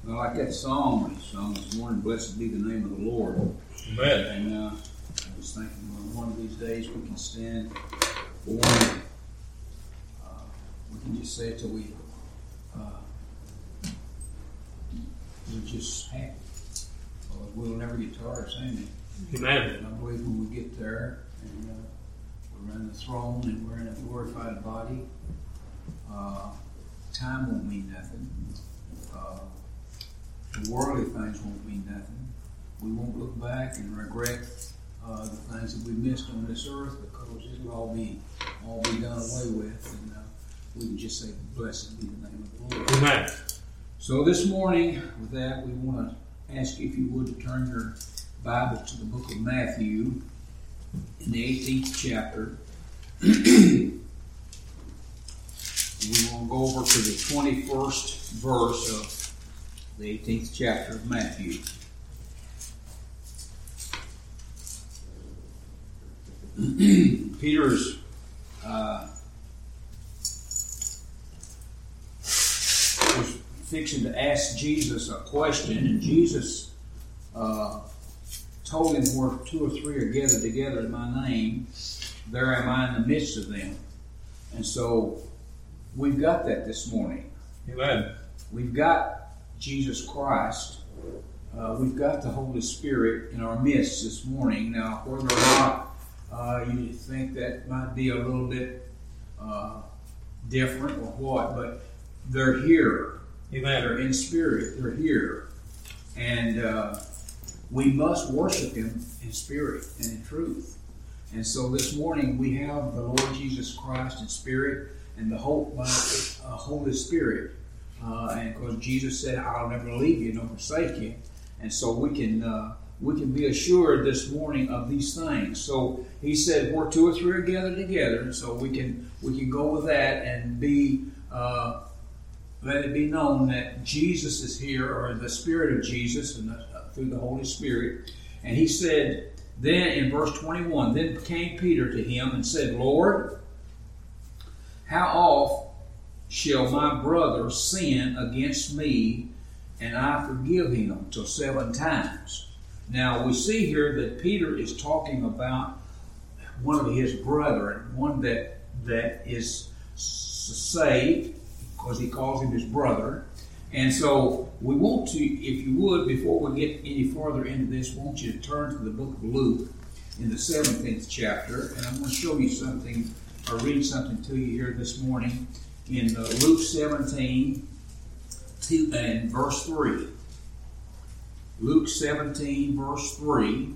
I like that song we sung this morning, Blessed Be the Name of the Lord. Amen. And I was thinking, one of these days we can stand for one. We can just say it till we're just happy. We'll never get tired of saying it. Amen. And I believe when we get there and we're in the throne and we're in a glorified body, time won't mean nothing. The worldly things won't mean nothing. We won't look back and regret the things that we missed on this earth, because it'll all be done away with, and we can just say, "Blessed be the name of the Lord." Amen. So this morning, with that, we want to ask you if you would to turn your Bible to the book of Matthew in the 18th chapter. We will go over to the 21st verse of the 18th chapter of Matthew. Peter's was fixing to ask Jesus a question, and Jesus told him, "Where two or three are gathered together in my name, there am I in the midst of them." And so we've got that this morning. Amen. We've got Jesus Christ. We've got the Holy Spirit in our midst this morning. Now, whether or not you think that might be a little bit different or what, but they're here. Amen. They're in spirit. They're here. And we must worship Him in spirit and in truth. And so this morning we have the Lord Jesus Christ in spirit and the hope by the Holy Spirit. And because Jesus said, "I'll never leave you nor forsake you," and so we can be assured this morning of these things. So He said, "Where two or three are gathered together," and so we can go with that and be let it be known that Jesus is here, or the Spirit of Jesus, and through the Holy Spirit. And He said, then in verse 21, "Then came Peter to Him and said, Lord, how oft shall my brother sin against me, and I forgive him? Till 7 times. Now we see here that Peter is talking about one of his brethren, one that is saved, because he calls him his brother. And so we want to, if you would, before we get any further into this, I want you to turn to the book of Luke in the 17th chapter, and I'm going to show you something, or read something to you here this morning in Luke 17 and verse 3. Luke 17 verse 3.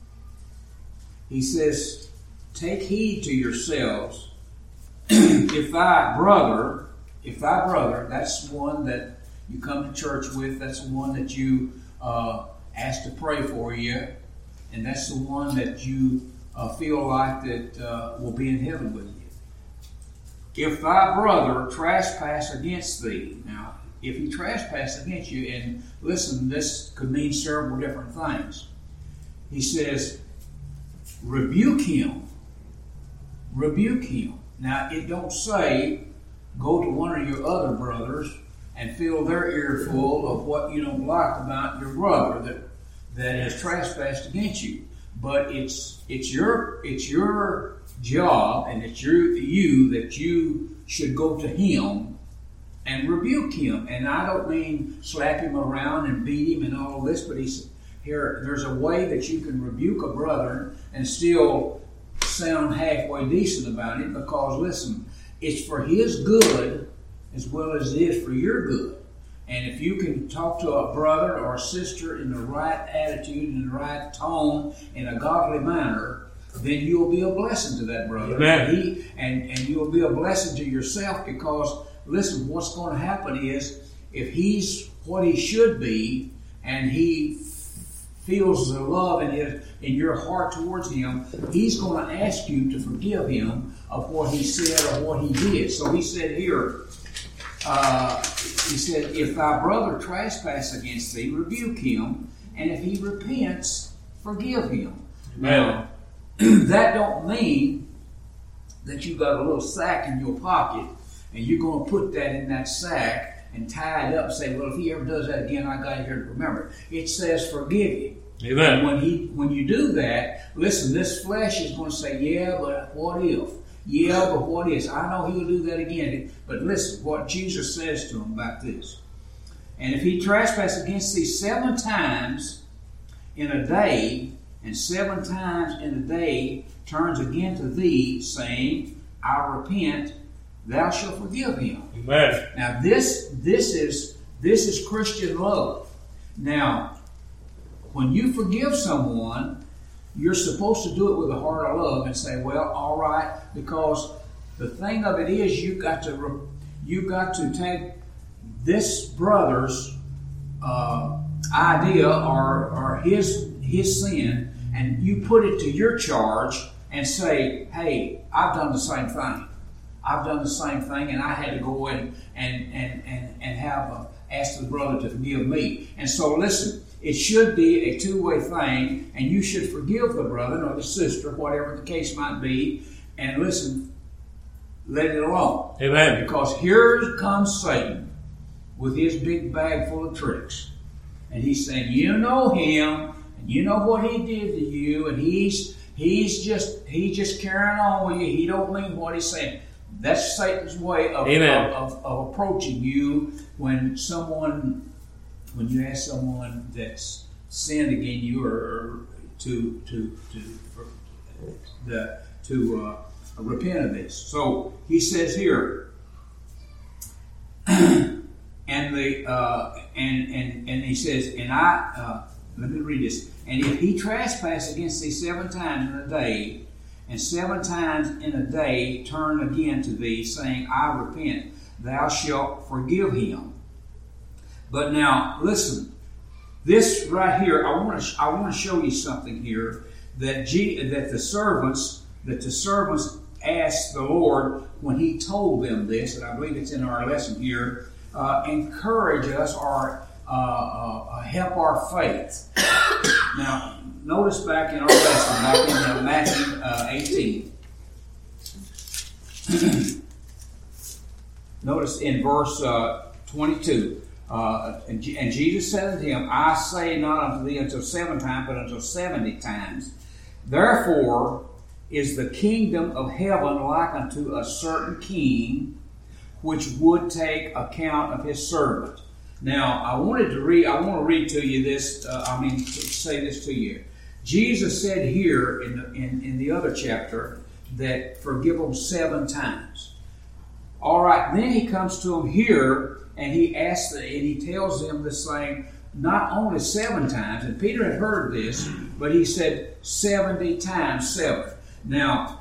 He says, "Take heed to yourselves, if thy brother," that's one that you come to church with, that's the one that you ask to pray for you, and that's the one that you feel like that will be in heaven with you. "If thy brother trespass against thee." Now, if he trespass against you, and listen, this could mean several different things. He says, rebuke him. Rebuke him. Now, it don't say go to one of your other brothers and fill their ear full of what you don't like about your brother that has trespassed against you. But it's your job, and it's you that you should go to him and rebuke him. And I don't mean slap him around and beat him and all of this, but there's a way that you can rebuke a brother and still sound halfway decent about it, because listen, it's for his good as well as it is for your good. And if you can talk to a brother or a sister in the right attitude, in the right tone, in a godly manner, then you'll be a blessing to that brother. Amen. And you'll be a blessing to yourself, because, listen, what's going to happen is, if he's what he should be, and he feels the love in your heart towards him, he's going to ask you to forgive him of what he said or what he did. So he said here, he said, "If thy brother trespass against thee, rebuke him, and if he repents, forgive him." Now, that don't mean that you got a little sack in your pocket and you're going to put that in that sack and tie it up and say, well, if he ever does that again, I got here to remember it. It says forgive him. Amen. And when you do that, listen, this flesh is going to say, yeah, but what if? Yeah, but what is? I know he'll do that again. But listen, what Jesus says to him about this. And if he trespass against thee 7 times in a day, and 7 times in a day turns again to thee, saying, I repent, thou shalt forgive him. Amen. Now this is Christian love. Now, when you forgive someone, you're supposed to do it with a heart of love and say, well, all right, because the thing of it is you got to take this brother's idea or his sin, and you put it to your charge and say, hey, I've done the same thing. I've done the same thing, and I had to go in and have asked the brother to forgive me. And so listen, it should be a two-way thing, and you should forgive the brother or the sister, whatever the case might be, and listen, let it alone. Amen. Because here comes Satan with his big bag full of tricks. And he's saying, you know him, and you know what he did to you, and he's just carrying on with you. He don't mean what he's saying. That's Satan's way of approaching you when you ask someone that's sinned against you or to repent of this. So he says here, and he says, and let me read this. And if he trespass against thee 7 times in a day, and 7 times in a day turn again to thee, saying, I repent, thou shalt forgive him. But now, listen, this right here, I want to show you something here that the servants asked the Lord when He told them this, and I believe it's in our lesson here. Encourage us or help our faith. Now, notice back in our lesson, back in Matthew 18. Notice in verse 22. And Jesus said unto him, I say not unto thee until 7 times, but until 70 times. Therefore is the kingdom of heaven like unto a certain king, which would take account of his servant. Now, I want to read to you this. Say this to you. Jesus said here in the other chapter that forgive them 7 times. All right, then he comes to them here and he tells them the same, not only 7 times. And Peter had heard this, but he said 70 times 7. Now,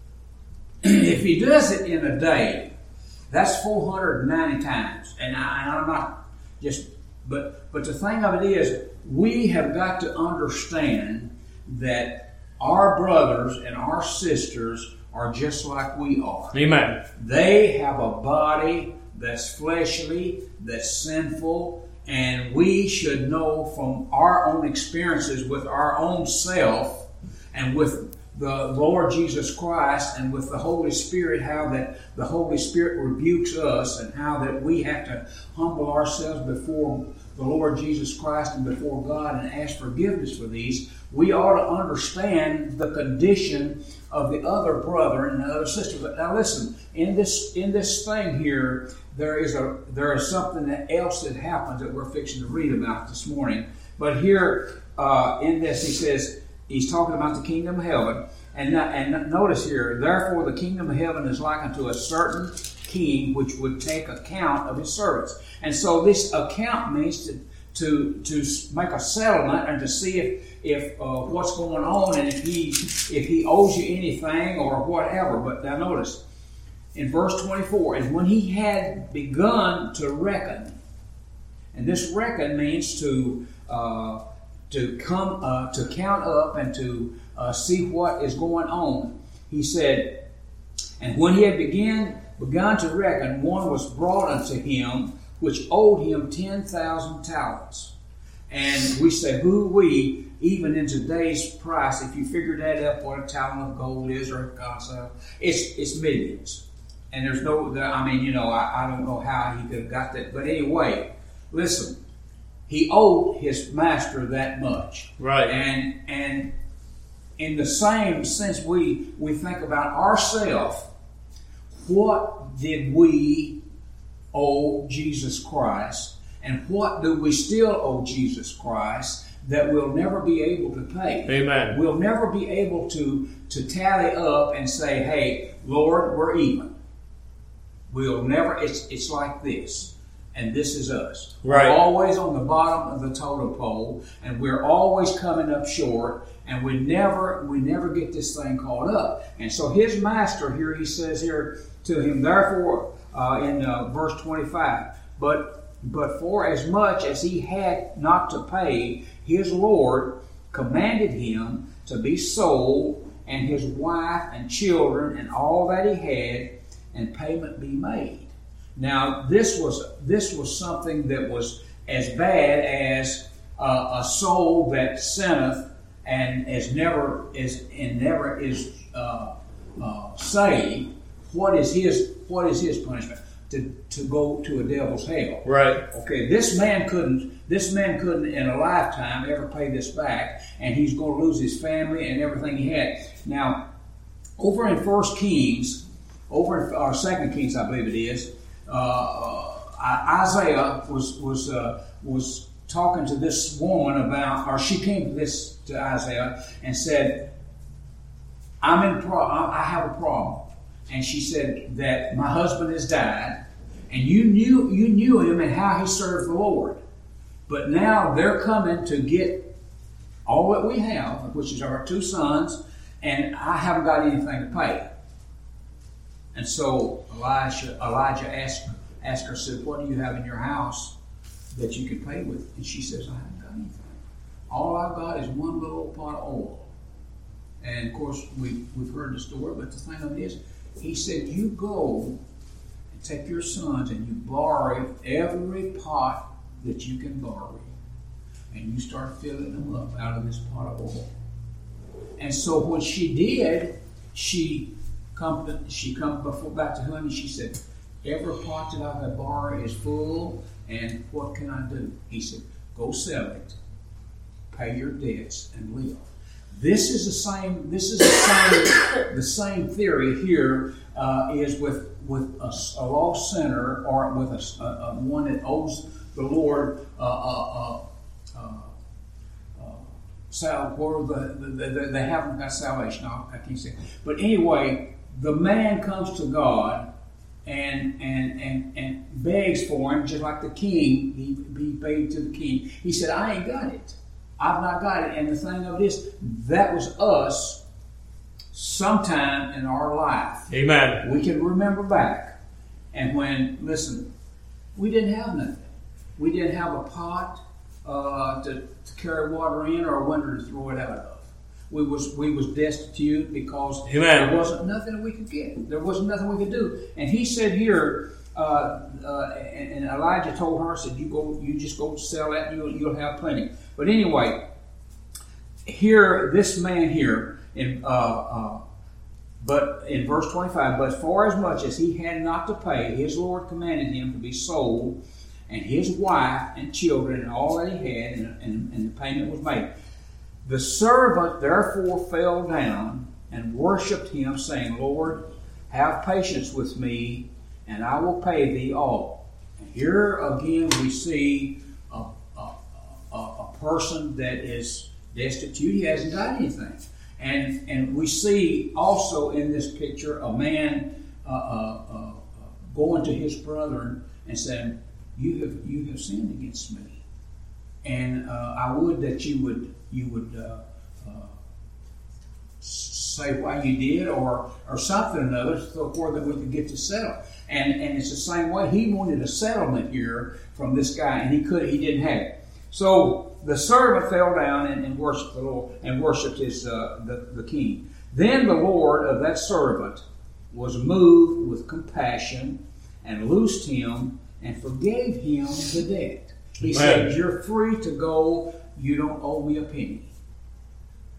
if he does it in a day, that's 490 times. And I'm not just, but the thing of it is, we have got to understand that our brothers and our sisters are just like we are. Amen. They have a body that's fleshly, that's sinful, and we should know from our own experiences with our own self and with the Lord Jesus Christ and with the Holy Spirit, how that the Holy Spirit rebukes us and how that we have to humble ourselves before the Lord Jesus Christ and before God and ask forgiveness for these. We ought to understand the condition of the other brother and the other sister. But now listen, in this thing here, there is something else that happens that we're fixing to read about this morning. But here in this, he says, he's talking about the kingdom of heaven. And notice here, therefore the kingdom of heaven is like unto a certain king which would take account of his servants. And so this account means to make a settlement and to see if what's going on and if he owes you anything or whatever. But now notice, in verse 24, and when he had begun to reckon, and this reckon means to count up and to see what is going on. He said, and when he had begun to reckon, one was brought unto him which owed him 10,000 talents. And we say, even in today's price, if you figure that up, what a talent of gold is or a concept, it's millions. And there's no, I mean, you know, I don't know how he could have got that. But anyway, listen, he owed his master that much. Right. And in the same sense, we think about ourselves, what did we owe Jesus Christ? And what do we still owe Jesus Christ that we'll never be able to pay? Amen. We'll never be able to tally up and say, hey, Lord, we're even. We'll never, it's like this. And this is us. Right. We're always on the bottom of the totem pole, and we're always coming up short, and we never get this thing caught up. And so his master here, he says here to him, therefore, in verse 25, but for as much as he had not to pay, his Lord commanded him to be sold, and his wife and children and all that he had, and payment be made. Now, this was something that was as bad as a soul that sinneth and never is saved. What is his punishment? To go to a devil's hell. Right. Okay. This man couldn't in a lifetime ever pay this back, and he's going to lose his family and everything he had. Now, over in 1 Kings. Over in 2 Kings, I believe it is, Isaiah was talking to this woman about, or she came to Isaiah and said, I have a problem. And she said that my husband has died, and you knew him and how he served the Lord. But now they're coming to get all that we have, which is our 2 sons, and I haven't got anything to pay. And so Elijah asked her, said, what do you have in your house that you can pay with? And she says, I haven't got anything. All I've got is one little pot of oil. And of course, we've heard the story, but the thing of it is, he said, you go and take your sons and you borrow every pot that you can borrow. And you start filling them up out of this pot of oil. And so what she did, she come back to him and she said, every pot that I have borrowed is full, and what can I do? He said, go sell it, pay your debts, and live. This is the same theory here is with a lost sinner, or with a one that owes the Lord they haven't got salvation. I can't say, but anyway. The man comes to God and begs for him, just like the king. He begged to the king. He said, I ain't got it. I've not got it. And the thing of it is, that was us sometime in our life. Amen. We can remember back. And listen, we didn't have nothing. We didn't have a pot to carry water in, or a window to throw it out of. We was destitute because Amen. There wasn't nothing that we could get. There wasn't nothing we could do. And he said here, and Elijah told her, said, you just go sell that, and you'll have plenty. But anyway, here this man here but in verse 25, but for as much as he had not to pay, his Lord commanded him to be sold, and his wife and children and all that he had, and the payment was made. The servant therefore fell down and worshipped him, saying, Lord, have patience with me, and I will pay thee all. And here again we see a person that is destitute. He hasn't got anything. And we see also in this picture a man going to his brethren and saying, you have sinned against me. And I would that you would say why you did, or something or another, so that we could get to settle. And it's the same way. He wanted a settlement here from this guy, and he didn't have it. So the servant fell down and worshipped the Lord, and worshipped the king. Then the Lord of that servant was moved with compassion and loosed him and forgave him the debt. He said, you're free to go. You don't owe me a penny.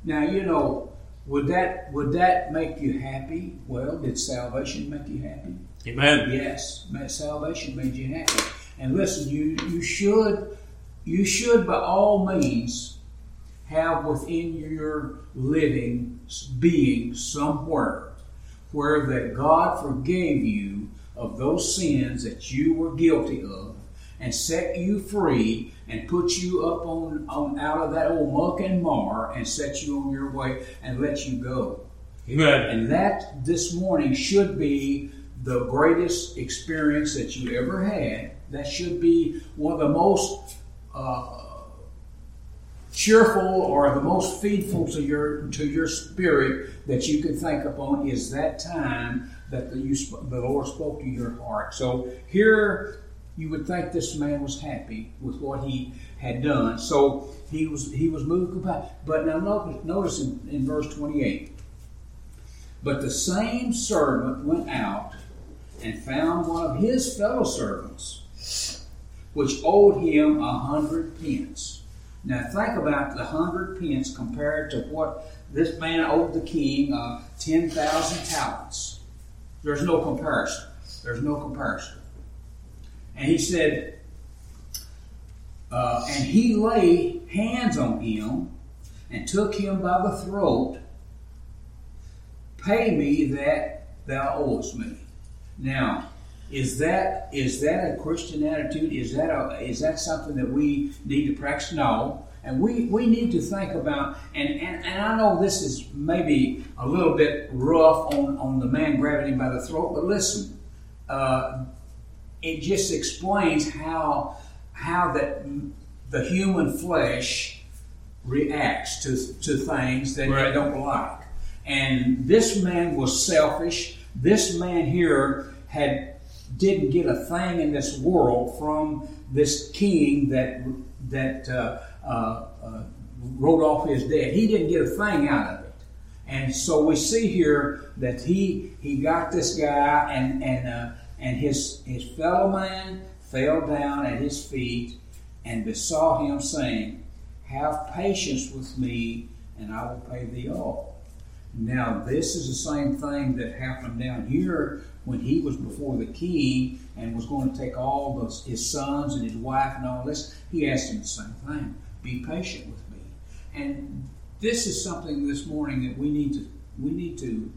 Now, would that make you happy? Well, did salvation make you happy? Amen. Yes, salvation made you happy. And listen, you should by all means have within your living being somewhere where that God forgave you of those sins that you were guilty of and set you free and put you up on out of that old muck and mar and set you on your way and let you go. Amen. And that this morning should be the greatest experience that you ever had. That should be one of the most cheerful or the most feedful to your spirit that you can think upon is that time that the Lord spoke to your heart. So here you would think this man was happy with what he had done. So he was moved compassion. But now notice in verse 28. But the same servant went out and found one of his fellow servants, which owed him 100 pence. Now think about the 100 pence compared to what this man owed the king, 10,000 talents. There's no comparison. There's no comparison. And he said, and he laid hands on him and took him by the throat. Pay me that thou owest me. Now, is that a Christian attitude? Is that something that we need to practice? No. And we need to think about, and I know this is maybe a little bit rough on the man grabbing him by the throat, but listen, it just explains how that the human flesh reacts to things that they don't like. And this man was selfish. This man here didn't get a thing in this world from this king that wrote off his debt. He didn't get a thing out of it. And so we see here that he got this guy, and his fellow man fell down at his feet and besought him, saying, "Have patience with me, and I will pay thee all." Now, this is the same thing that happened down here when he was before the king and was going to take all his sons and his wife and all this. He asked him the same thing: be patient with me. And this is something this morning that we need to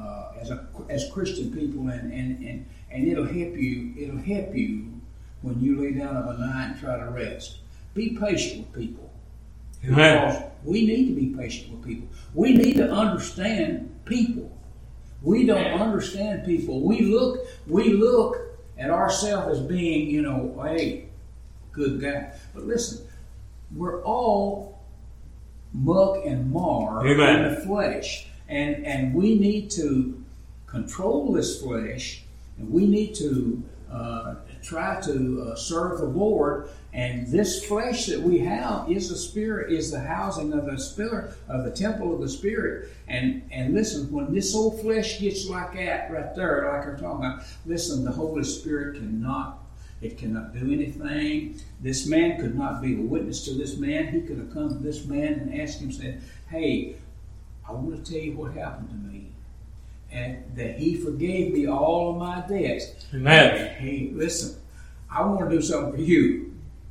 as Christian people, and it'll help you when you lay down of a night and try to rest. Be patient with people. Because we need to be patient with people. We need to understand people. We don't understand people. We look at ourselves as being, hey, good guy. But listen, we're all muck and mar in the flesh. And we need to control this flesh, and we need to try to serve the Lord. And this flesh that we have is the spirit, is the housing of the spirit, of the temple of the Spirit. And listen, when this old flesh gets like that right there, like we're talking about, listen, the Holy Spirit cannot do anything. This man could not be a witness to this man. He could have come to this man and asked him, said, "Hey, I want to tell you what happened to me, and that he forgave me all of my debts." Amen. Hey, listen, I want to do something for you.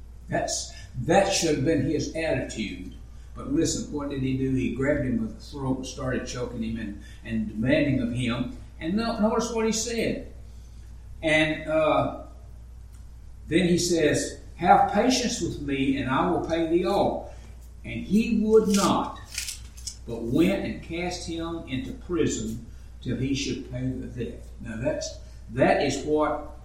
That should have been his attitude. But listen, what did he do? He grabbed him by the throat and started choking him and demanding of him. And notice what he said. And then he says, "Have patience with me, and I will pay thee all." And he would not, but went and cast him into prison till he should pay the debt. Now that is what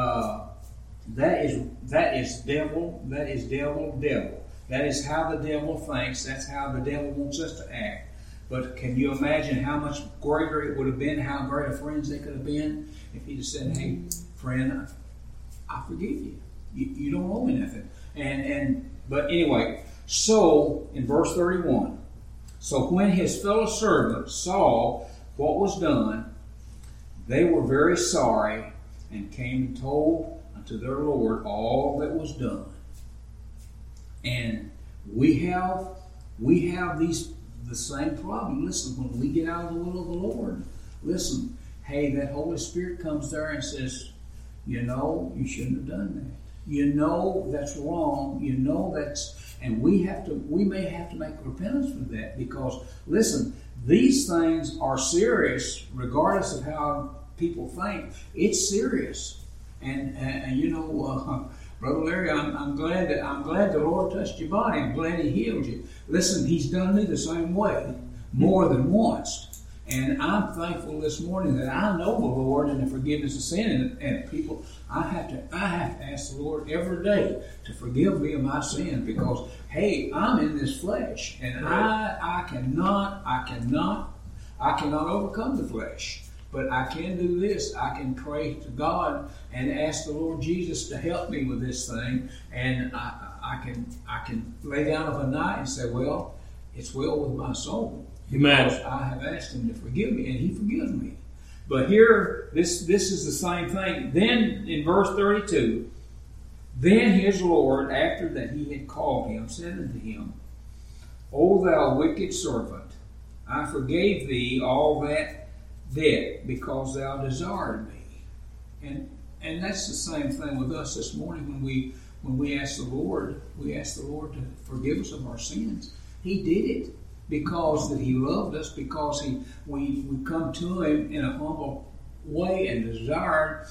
that is devil. That is devil. That is how the devil thinks. That's how the devil wants us to act. But can you imagine how much greater it would have been, how great of friends they could have been if he'd have said, "Hey, friend, I forgive you. You don't owe me nothing." But anyway, so in verse 31, so when his fellow servants saw what was done, they were very sorry, and came and told unto their Lord all that was done. And we have the same problem. Listen, when we get out of the will of the Lord, listen, hey, that Holy Spirit comes there and says, you know, you shouldn't have done that. You know that's wrong. You know that's, and we may have to make repentance for that, because listen, these things are serious regardless of how people think. It's serious. And you know, Brother Larry, I'm glad the Lord touched your body. I'm glad He healed you. Listen, He's done me the same way, more than once. And I'm thankful this morning that I know the Lord and the forgiveness of sin. And people, I have to ask the Lord every day to forgive me of my sins, because hey, I'm in this flesh, and I cannot overcome the flesh. But I can do this. I can pray to God and ask the Lord Jesus to help me with this thing. And I can lay down of a night and say, well, it's well with my soul. Because I have asked Him to forgive me, and He forgives me. But here, this is the same thing. Then in verse 32, then his Lord, after that He had called him, said unto him, O thou wicked servant, I forgave thee all that debt, because thou desired me. And that's the same thing with us this morning when we ask the Lord to forgive us of our sins. He did it because that He loved us, because we come to Him in a humble way and desired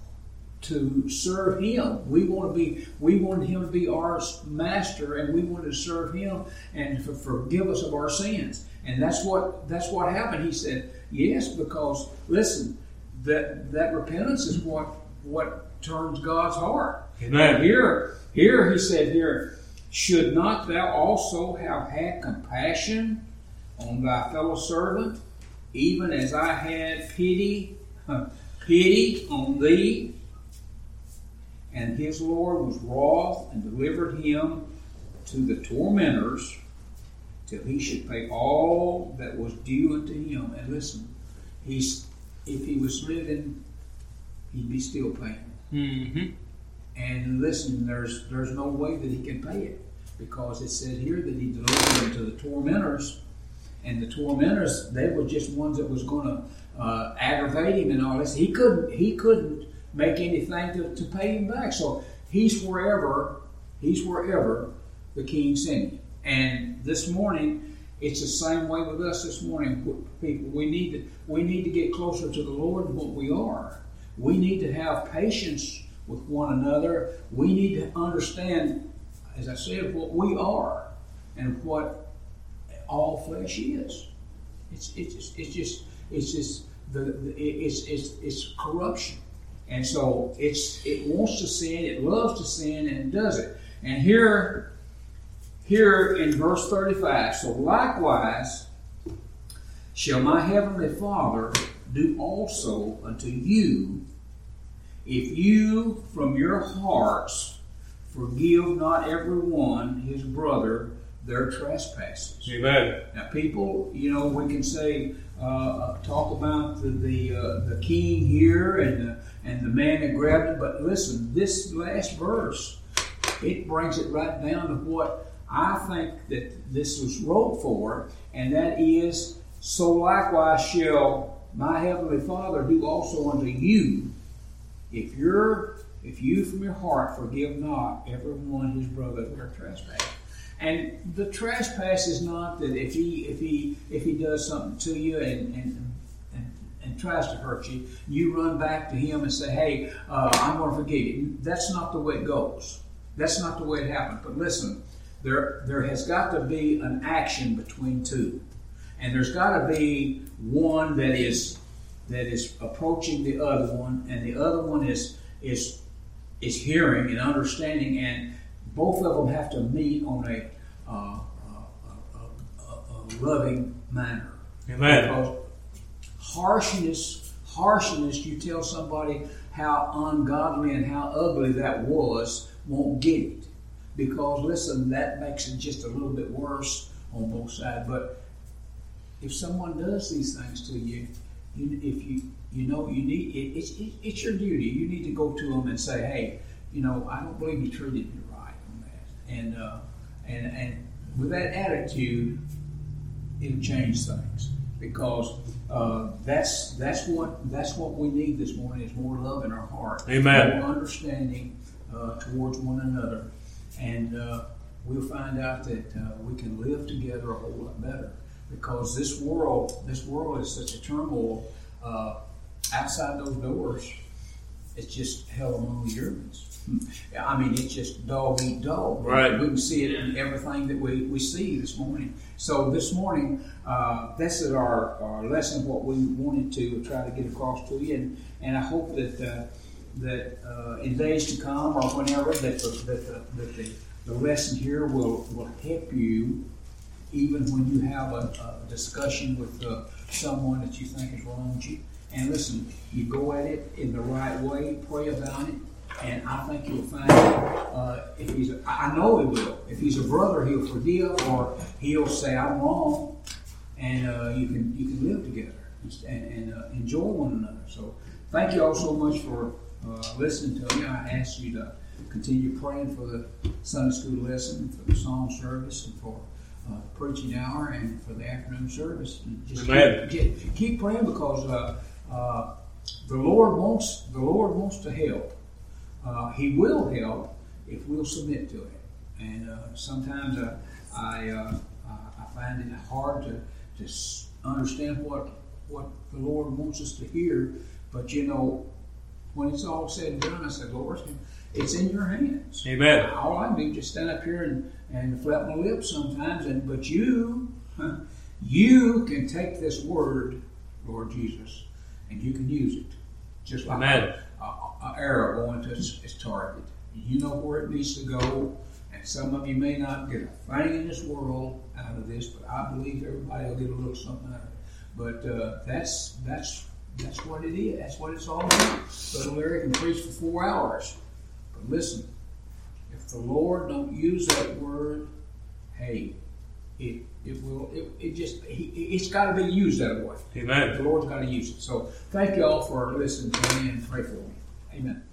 to serve Him. We want Him to be our master, and we want to serve Him and to forgive us of our sins. And that's what happened. He said, yes, because listen, that repentance is what turns God's heart. Amen. Here He said here, should not thou also have had compassion on thy fellow servant, even as I had pity on thee? And his Lord was wroth and delivered him to the tormentors, till he should pay all that was due unto him. And listen, if he was living, he'd be still paying. Mm-hmm. And listen, there's no way that he can pay it, because it said here that He delivered him to the tormentors, and the tormentors, they were just ones that was going to aggravate him and all this. He couldn't make anything to pay him back. So he's wherever the king sent him. And this morning, it's the same way with us this morning. People, we need to get closer to the Lord than what we are. We need to have patience with one another. We need to understand, as I said, what we are and what all flesh is. It's corruption. And so it wants to sin, it loves to sin, and it does it. And here in verse 35, so likewise shall my heavenly Father do also unto you, if you from your hearts forgive not every one his brother their trespasses. Amen. Now, people, we can say, talk about the king here and the man that grabbed it, but listen, this last verse, it brings it right down to what I think that this was wrote for, and that is, so likewise shall my heavenly Father do also unto you, if you from your heart forgive not every one his brother their trespass. And the trespass is not that if he does something to you and tries to hurt you, you run back to him and say, hey, I'm going to forgive you. That's not the way it goes. That's not the way it happens. But listen, there has got to be an action between two. And there's got to be one that is approaching the other one, and the other one is hearing and understanding, and both of them have to meet on a loving manner. Amen. Because harshness, you tell somebody how ungodly and how ugly that was, won't get it. Because listen, that makes it just a little bit worse on both sides. But if someone does these things to you, it's your duty. You need to go to them and say, hey, I don't believe you treated me right on that. And with that attitude, it'll change things. because that's what we need this morning is more love in our heart, Amen. more understanding towards one another, and we'll find out that we can live together a whole lot better. Because this world is such a turmoil. Outside those doors, it's just hell among the Germans. I mean, it's just dog eat dog. Right. We can see it in everything that we see this morning. So this morning, this is our lesson, what we wanted to try to get across to you. And I hope that in days to come or whenever, that the lesson here will help you, even when you have a discussion with someone that you think is wronged you. And listen, you go at it in the right way, pray about it, and I think you'll find I know he will. If he's a brother, he'll forgive, or he'll say, I'm wrong, and you can live together and enjoy one another. So thank you all so much for listening to me. I ask you to continue praying for the Sunday school lesson, for the song service, and for preaching hour, and for the afternoon service. And just keep praying, because the Lord wants to help. He will help if we'll submit to it. And sometimes I find it hard to understand what the Lord wants us to hear. But when it's all said and done, I said, Lord, it's in your hands. Amen. All I do is just stand up here and flap my lips sometimes. But you can take this word, Lord Jesus, and you can use it. Just like an arrow going to its target. You know where it needs to go. And some of you may not get a thing in this world out of this, but I believe everybody will get a little something out of it. But that's what it is. That's what it's all about. Brother Larry can preach for 4 hours. But listen, if the Lord don't use that word, hey, it's got to be used that way. Amen. The Lord's got to use it. So thank you all for listening to me, and pray for me. Amen.